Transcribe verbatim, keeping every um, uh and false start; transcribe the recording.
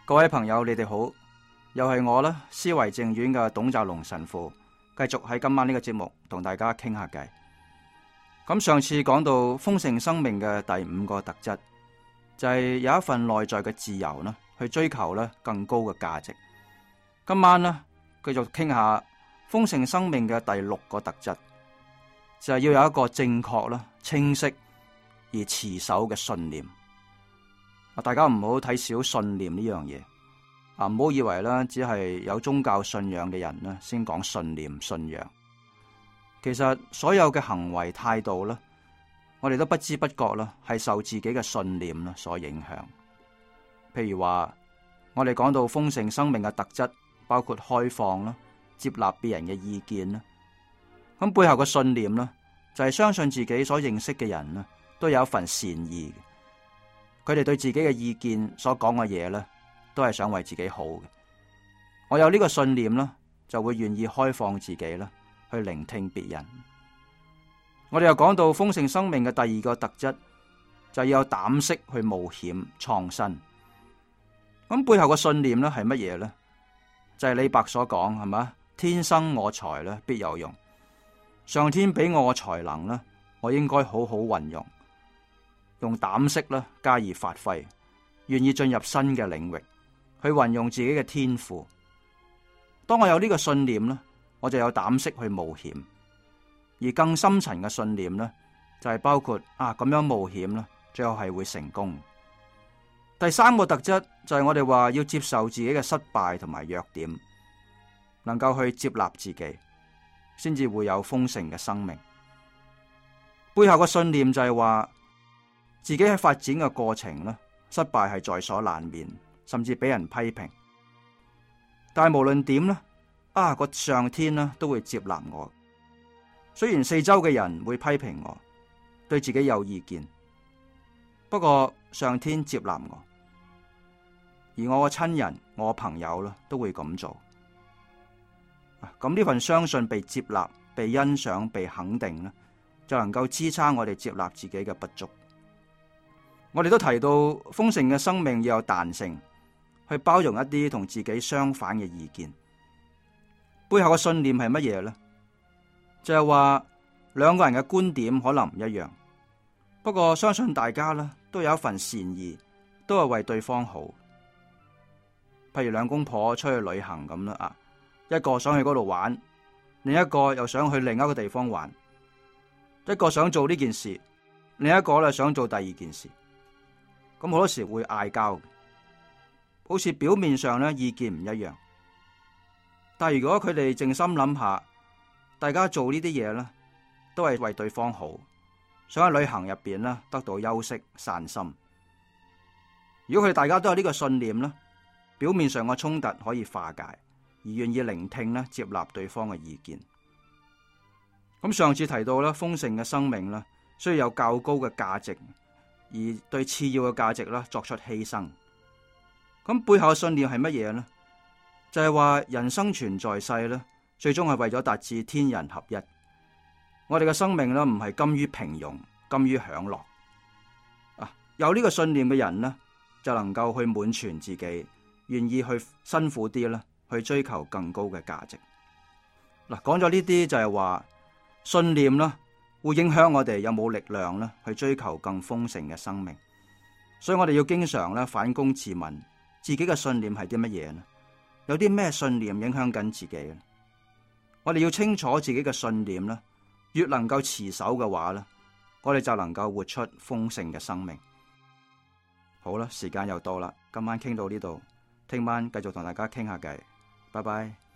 各位朋友，你哋好，又係我啦，思維正院嘅董澤龍神父，繼續喺今晚呢個節目同大家傾下偈。咁上次講到豐盛生命嘅第五個特質，就係有一份內在嘅自由啦，去追求咧更高嘅價值。今晚呢，繼續傾下豐盛生命嘅第六個特質，就係要有一個正確啦、清晰而持守嘅信念。大家唔好睇小信念呢樣嘢啊！唔好以為咧，只係有宗教信仰嘅人咧先講信念、信仰。其實所有嘅行為態度咧，我哋都不知不覺啦，係受自己嘅信念啦所影響。譬如話，我哋講到豐盛生命嘅特質，包括開放啦、接納別人嘅意見啦。咁背後嘅信念咧，就係相信自己所認識嘅人咧，都有一份善意嘅。佢哋對自己嘅意見所講嘅嘢咧，都係想為自己好嘅。我有呢個信念啦，就會願意開放自己啦，去聆聽別人。我哋又講到豐盛生命嘅第二個特質，就要有膽識去冒險創新。咁背後嘅信念咧係乜嘢咧？就係李白所講，係嘛？天生我材咧必有用，上天俾我嘅才能咧，我應該好好運用。用膽識啦，加以發揮，願意進入新嘅領域，去運用自己嘅天賦。當我有呢個信念咧，我就有膽識去冒險。而更深層嘅信念咧，就係包括啊咁樣冒險啦，最後係會成功。第三個特質就係我哋話要接受自己嘅失敗同埋弱點，能夠去接納自己，先至會有豐盛嘅生命。背後嘅信念就係話，自己喺發展嘅過程咧，失敗係在所難免，甚至俾人批評。但係無論點咧，啊個上天咧都會接納我。雖然四周嘅人會批評我，對自己有意見，不過上天接納我，而我嘅親人、我嘅朋友咧都會咁做。咁呢份相信被接納、被欣賞、被肯定咧，就能夠支撐我哋接納自己嘅不足。我哋都提到豐盛嘅生命要有彈性，去包容一啲同自己相反嘅意見。背後嘅信念係乜嘢呢？就係話兩個人嘅觀點可能唔一樣，不過相信大家咧都有一份善意，都係為對方好。譬如兩公婆出去旅行咁啦，啊，一個想去嗰度玩，另一個又想去另一個地方玩，一個想做呢件事，另一個咧想做第二件事。咁好多時會嗌交，好似表面上咧意見唔一樣，但係如果佢哋靜心諗下，大家做呢啲嘢咧，都係為對方好，想喺旅行入邊咧得到休息散心。如果佢哋大家都有呢個信念咧，表面上嘅衝突可以化解，而願意聆聽咧接納對方嘅意見。咁上次提到咧豐盛嘅生命咧，需要有較高嘅價值，而對次要嘅價值啦作出犧牲。咁背後嘅信念係乜嘢呢？就係話人生存在世咧，最終係為咗達至天人合一。我哋嘅生命咧唔係甘於平庸，甘於享樂。啊，有呢個信念嘅人呢，就能夠去滿全自己，願意去辛苦啲啦，去追求更高嘅價值。嗱，講咗呢啲就係話信念啦，會影響我哋有冇力量咧，去追求更豐盛嘅生命。所以我哋要經常咧反躬自問，自己嘅信念係啲乜嘢呢？有啲咩信念影響緊自己呢？我哋要清楚自己嘅信念啦，越能夠持守嘅話咧，我哋就能夠活出豐盛嘅生命。好啦，時間又到啦，今晚傾到呢度，聽晚繼續同大家傾下偈，拜拜。